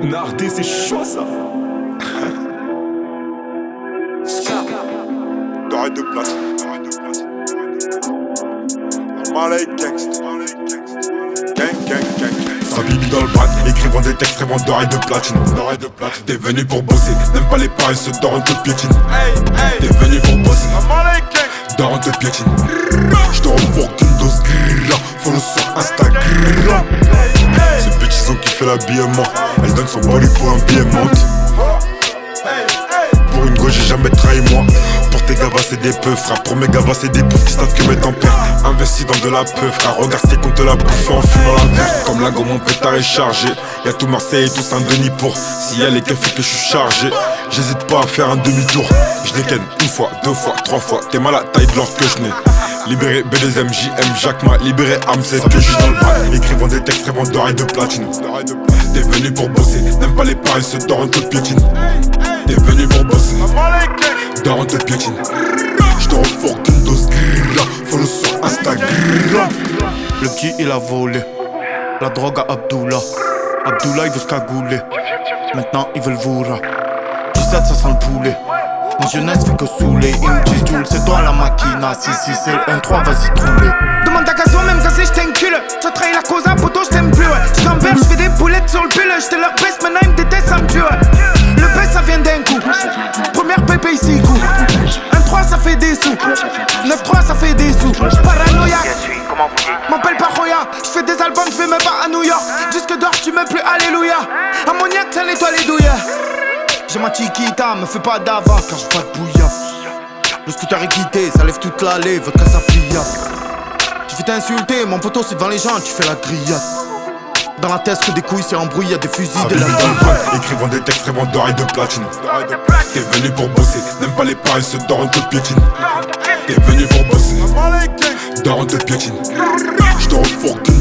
Nardé, c'est chaud ça. D'oreille de platine. Malay gangsta. Gang. Sa bibi dans le bac, écrivant des textes, rêvant d'oreille de platine. T'es venu pour bosser, n'aime pas les paris, ce d'or on te piétine. T'es venu pour bosser, d'or on te piétine. J'te revois qu'une dose grilla, follow sur Instagram. Ce bitch ils ont kiffé l'habillement, elle donne son body pour un billet monte. Pour une go j'ai jamais trahi moi. Pour tes gavas c'est des peu frère, pour mes gavas c'est des poufs qui savent que mettre en père. Investi dans de la peu frère, regarde c'est qu'on te la bouffe en fumant la verte. Comme la gomme mon pétard est chargé, y'a tout Marseille et tout Saint-Denis pour. Si y'a les keufs et que je suis chargé, j'hésite pas à faire un demi-tour. Je les ken une fois, deux fois, trois fois, t'es mal à taille de l'or que je n'ai. Libéré B2M, JM, Jacquemin, libéré Amsel, que je suis dans le bras. Écrivant des textes, rêvant d'oreille de platine. T'es venu pour bosser, n'aime pas les paris, ce d'or on te piétine. T'es venu pour bosser, d'or on te piétine. J'te refourgue qu'une dose grilla, follow sur Instagram. Le petit il a volé la drogue à Abdullah. Abdullah il veut se cagouler, maintenant ils veulent voura. 17 ça sent le poulet, mon jeunesse fait que saouler. Ils me disent Jules c'est toi la maquina, si c'est le 1-3 vas-y trouler. Demande à Gazo même Gazé j't'ai encule. T'as trahi la cause à poteau j't'aime plus ouais. J'gamberge j'fais des boulettes sur le pull. J'étais leur best maintenant ils me détestent ça me tue ouais. Le best ça vient d'un coup, première pépé ici coup. 1-3 ça fait des sous, 9-3 ça fait des sous. Paranoïaque, m'appelle pas Roya. J'fais des albums, j'vais même pas à New York. Jusque d'or tu m'aimes plus, alléluia. Ammoniaque ça nettoie les douilles. J'ai ma chiquita, me fais pas d'avance car j'ai pas de bouillasse. Le scooter est quitté, ça lève toute l'allée, veut que ça pliasse. Tu fais t'insulter, mon poteau c'est devant les gens, tu fais la grillade. Dans la tête que des couilles c'est embrouillé, y'a des fusils, des lames. Écrivant des textes, rêvant d'oreille de platine. T'es venu pour bosser, n'aime pas les paris, ce d'or on te piétine. T'es venu pour bosser, d'or on te piétine. J'te refourgue